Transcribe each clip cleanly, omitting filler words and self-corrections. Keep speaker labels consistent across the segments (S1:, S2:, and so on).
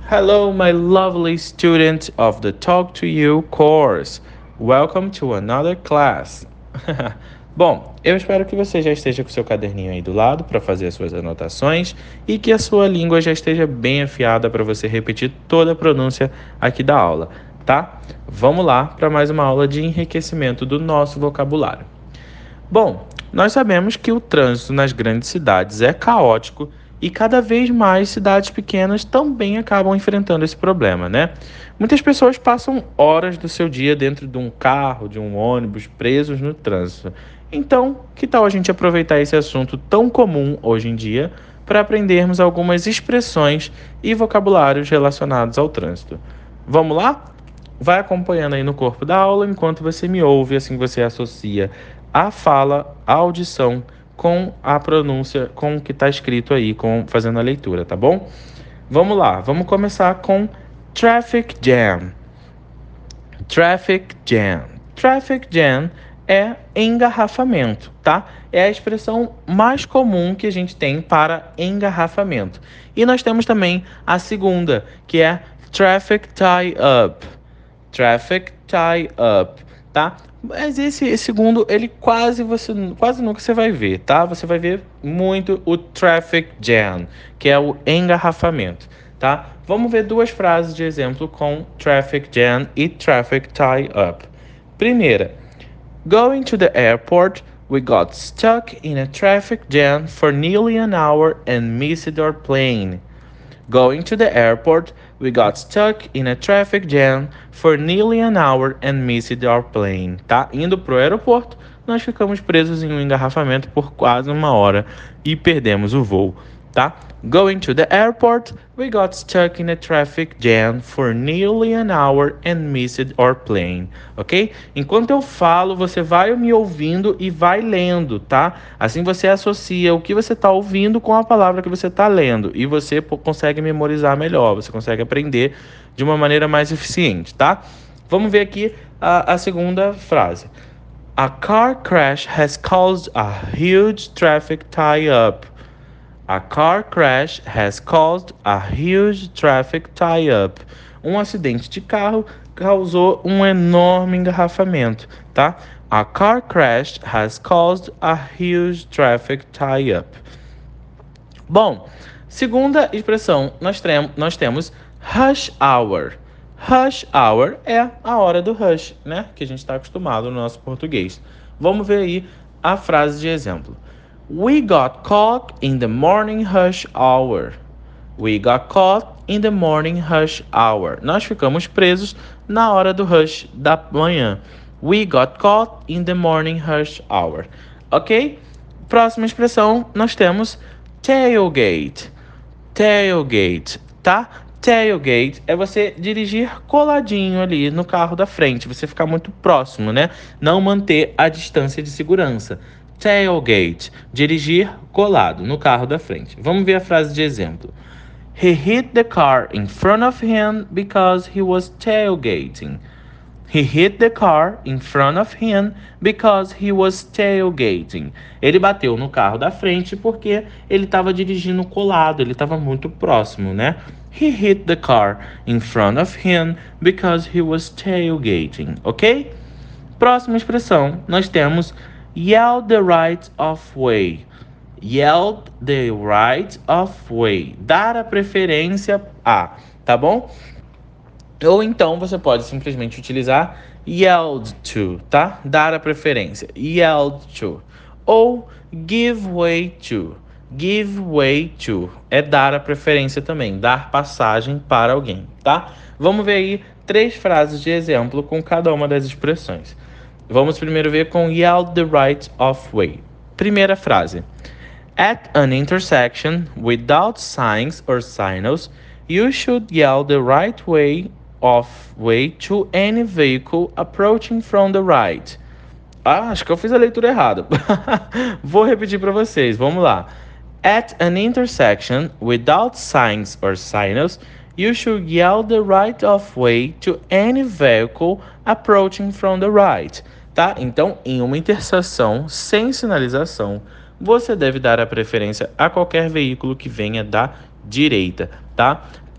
S1: Hello, my lovely student of the Talk to You course. Welcome to another class. Bom, eu espero que você já esteja com seu caderninho aí do lado para fazer as suas anotações e que a sua língua já esteja bem afiada para você repetir toda a pronúncia aqui da aula, tá? Vamos lá para mais uma aula de enriquecimento do nosso vocabulário. Bom, nós sabemos que o trânsito nas grandes cidades é caótico e cada vez mais cidades pequenas também acabam enfrentando esse problema, né? Muitas pessoas passam horas do seu dia dentro de um carro, de um ônibus, presos no trânsito. Então, que tal a gente aproveitar esse assunto tão comum hoje em dia para aprendermos algumas expressões e vocabulários relacionados ao trânsito? Vamos lá? Vai acompanhando aí no corpo da aula enquanto você me ouve, assim você associa a fala, a audição com a pronúncia, com o que está escrito aí, fazendo a leitura, tá bom? Vamos lá, vamos começar com traffic jam. Traffic jam. Traffic jam é engarrafamento, tá? É a expressão mais comum que a gente tem para engarrafamento. E nós temos também a segunda, que é traffic tie up. Traffic tie up, tá? Mas esse segundo, ele quase nunca você vai ver, tá? Você vai ver muito o traffic jam, que é o engarrafamento, tá? Vamos ver duas frases de exemplo com traffic jam e traffic tie up. Primeira, going to the airport, we got stuck in a traffic jam for nearly an hour and missed our plane. Going to the airport, we got stuck in a traffic jam for nearly an hour and missed our plane. Tá? Indo pro aeroporto, nós ficamos presos em um engarrafamento por quase uma hora e perdemos o voo. Tá? Going to the airport, we got stuck in a traffic jam for nearly an hour and missed our plane. Ok? Enquanto eu falo, você vai me ouvindo e vai lendo, tá? Assim você associa o que você está ouvindo com a palavra que você está lendo e você consegue memorizar melhor, você consegue aprender de uma maneira mais eficiente, tá? Vamos ver aqui a segunda frase. A car crash has caused a huge traffic tie-up. A car crash has caused a huge traffic tie-up. Um acidente de carro causou um enorme engarrafamento, tá? A car crash has caused a huge traffic tie-up. Bom, segunda expressão, nós temos rush hour. Rush hour é a hora do rush, né? Que a gente está acostumado no nosso português. Vamos ver aí a frase de exemplo. We got caught in the morning rush hour. We got caught in the morning rush hour. Nós ficamos presos na hora do rush da manhã. We got caught in the morning rush hour. Ok? Próxima expressão, nós temos tailgate. Tailgate, tá? Tailgate é você dirigir coladinho ali no carro da frente, você ficar muito próximo, né? Não manter a distância de segurança. Tailgate, dirigir colado no carro da frente. Vamos ver a frase de exemplo. He hit the car in front of him because he was tailgating. He hit the car in front of him because he was tailgating. Ele bateu no carro da frente porque ele estava dirigindo colado, ele estava muito próximo, né? He hit the car in front of him because he was tailgating, ok? Próxima expressão, nós temos yell the right of way. Yell the right of way. Dar a preferência a, tá bom? Ou então você pode simplesmente utilizar yelled to, tá? Dar a preferência. Yelled to. Ou give way to. Give way to. É dar a preferência também. Dar passagem para alguém, tá? Vamos ver aí 3 frases de exemplo com cada uma das expressões. Vamos primeiro ver com yelled the right of way. Primeira frase. At an intersection without signs or signals, you should yell the right way to any vehicle approaching from the right. Acho que eu fiz a leitura errada. Vou repetir para vocês. Vamos lá. At an intersection without signs or signals, you should yell the right of way to any vehicle approaching from the right. Tá? Então, em uma interseção sem sinalização, você deve dar a preferência a qualquer veículo que venha da direita, tá?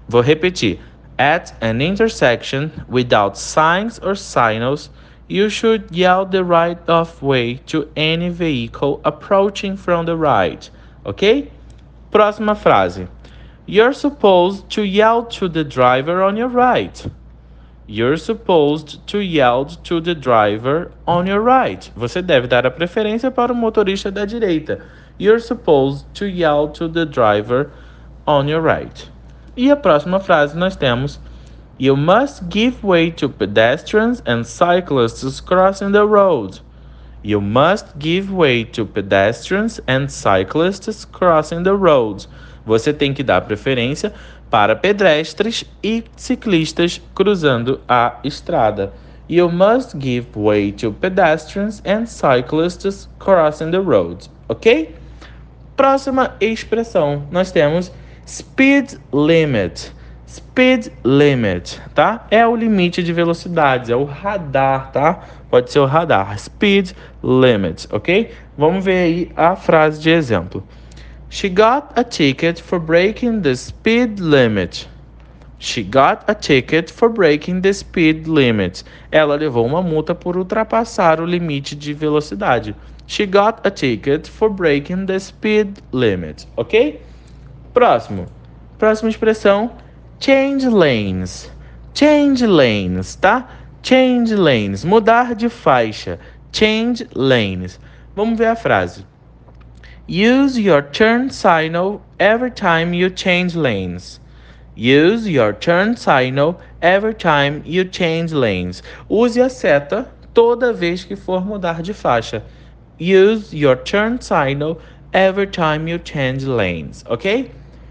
S1: Vou repetir. At an intersection without signs or signals, you should yell the right of way to any vehicle approaching from the right. Ok? Próxima frase. You're supposed to yell to the driver on your right. You're supposed to yell to the driver on your right. Você deve dar a preferência para o motorista da direita. You're supposed to yell to the driver on your right. E a próxima frase nós temos: You must give way to pedestrians and cyclists crossing the road. You must give way to pedestrians and cyclists crossing the road. Você tem que dar preferência para pedestres e ciclistas cruzando a estrada. You must give way to pedestrians and cyclists crossing the road. Ok? Próxima expressão, nós temos speed limit. Speed limit, tá? É o limite de velocidades, é o radar, tá? Pode ser o radar. Speed limit, ok? Vamos ver aí a frase de exemplo. She got a ticket for breaking the speed limit. She got a ticket for breaking the speed limit. Ela levou uma multa por ultrapassar o limite de velocidade. She got a ticket for breaking the speed limit, ok? Próxima expressão, change lanes. Change lanes, tá? Change lanes, mudar de faixa. Change lanes. Vamos ver a frase. Use your turn signal every time you change lanes. Use your turn signal every time you change lanes. Use a seta toda vez que for mudar de faixa. Use your turn signal every time you change lanes, ok?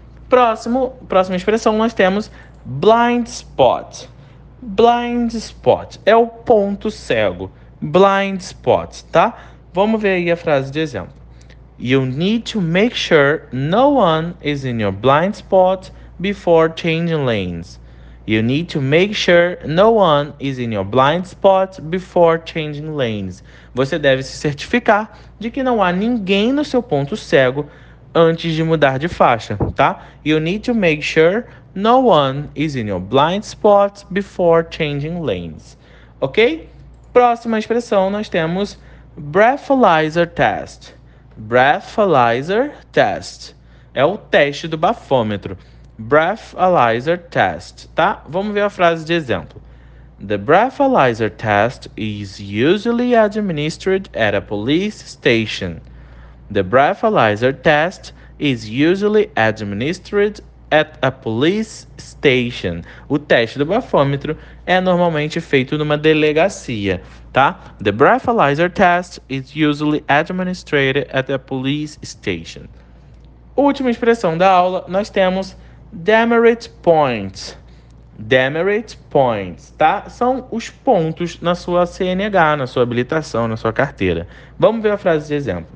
S1: Próxima expressão nós temos blind spot. Blind spot é o ponto cego. Blind spot, tá? Vamos ver aí a frase de exemplo. You need to make sure no one is in your blind spot before changing lanes. You need to make sure no one is in your blind spot before changing lanes. Você deve se certificar de que não há ninguém no seu ponto cego antes de mudar de faixa, tá? You need to make sure no one is in your blind spot before changing lanes. Ok? Próxima expressão nós temos breathalyzer test. Breathalyzer test é o teste do bafômetro. Breathalyzer test, tá? Vamos ver a frase de exemplo. The breathalyzer test is usually administered at a police station. The breathalyzer test is usually administered at a police station. O teste do bafômetro é normalmente feito numa delegacia, tá? The breathalyzer test is usually administered at a police station. Última expressão da aula, nós temos demerit points. Demerit points, tá? São os pontos na sua CNH, na sua habilitação, na sua carteira. Vamos ver a frase de exemplo.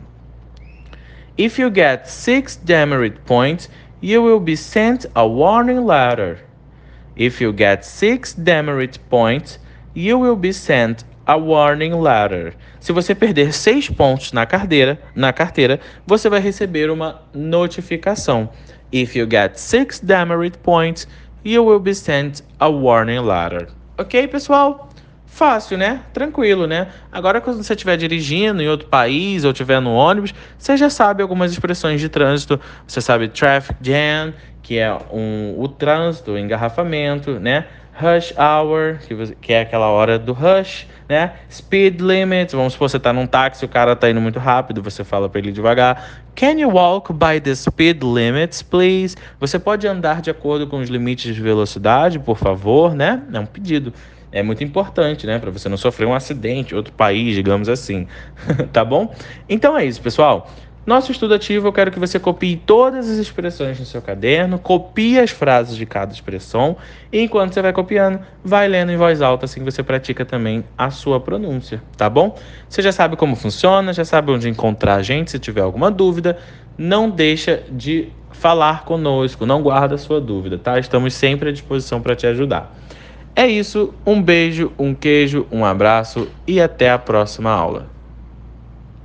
S1: If you get 6 demerit points, you will be sent a warning letter. If you get 6 demerit points, you will be sent a warning letter. Se você perder 6 pontos na carteira, você vai receber uma notificação. If you get 6 demerit points, you will be sent a warning letter. Ok, pessoal? Fácil, né? Tranquilo, né? Agora, quando você estiver dirigindo em outro país ou estiver no ônibus, você já sabe algumas expressões de trânsito. Você sabe traffic jam, que é o trânsito, o engarrafamento, né? Rush hour, que é aquela hora do rush, né? Speed limit, vamos supor que você está num táxi, o cara está indo muito rápido, você fala para ele devagar. Can you walk by the speed limits, please? Você pode andar de acordo com os limites de velocidade, por favor, né? É um pedido. É muito importante, né? Para você não sofrer um acidente em outro país, digamos assim. Tá bom? Então é isso, pessoal. Nosso estudo ativo, eu quero que você copie todas as expressões no seu caderno, copie as frases de cada expressão, e enquanto você vai copiando, vai lendo em voz alta, assim você pratica também a sua pronúncia, tá bom? Você já sabe como funciona, já sabe onde encontrar a gente, se tiver alguma dúvida, não deixa de falar conosco, não guarda a sua dúvida, tá? Estamos sempre à disposição para te ajudar. É isso, um beijo, um queijo, um abraço e até a próxima aula.